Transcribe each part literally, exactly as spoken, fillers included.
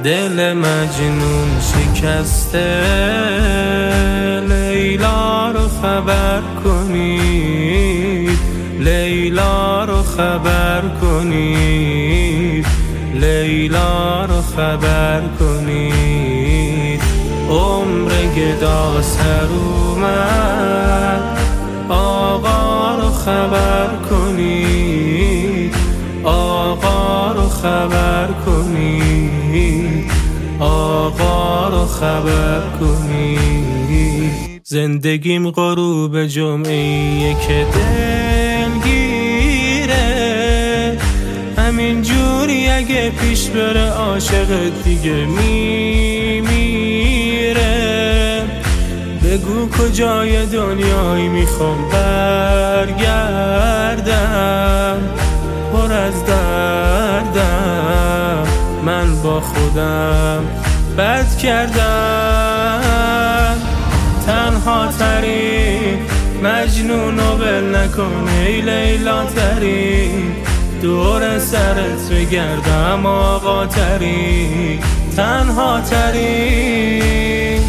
دل مجنون شکسته، لیلا رو خبر کنید، لیلا رو خبر کنید، لیلا رو خبر کنید. عمر گدا سر اومد، آقا رو خبر کنید، آقا رو خبر کنید، آقا رو خبر کنید. زندگیم غروب جمعه‌ایه که دلگیره، همین جوری اگه پیش بره عاشق دیگه میمیره. بگو کجای دنیایی میخوام برگردم، پر از دردم من با خودم بد کردم. تنها ترین مجنون و ول نکن ای لیلا ترین، دور سرت بگردم آقا ترین، تنها ترین.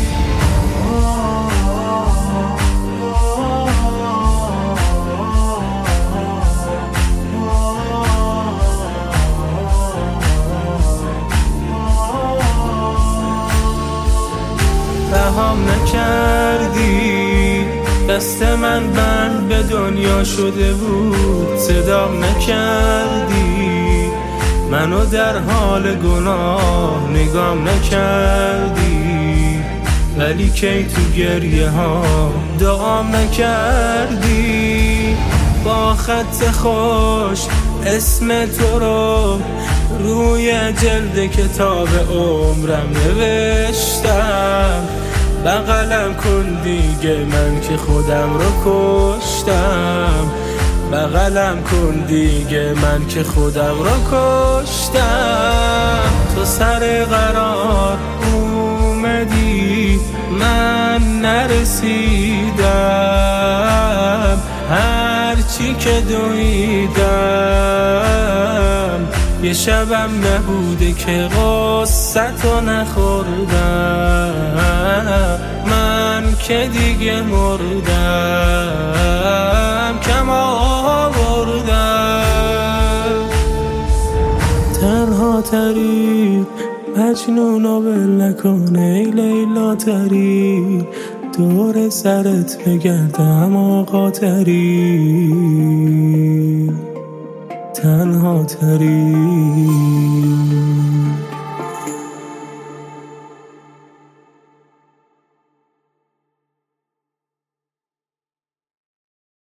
رهام نکردی، دست من بند به دنیا شده بود. صدام نکردی، منو در حال گناه نگام نکردی. ولی کی تو گریه ها دعام نکردی. با خط خوش اسم تو رو روی جلد کتاب عمرم نوشتم. بغلم کن دیگه من که خودم رو کشتم، بغلم کن دیگه من که خودم رو کشتم. تو سر قرار اومدی من نرسیدم، هرچی که دویدم یه شبم نبوده که غصتو نخوردم. من که دیگه مردم، کم آوردم. تنها ترین مجنونو ول نکن ای لیلا ترین، دور سرت بگردم آقا ترین، تنها ترین.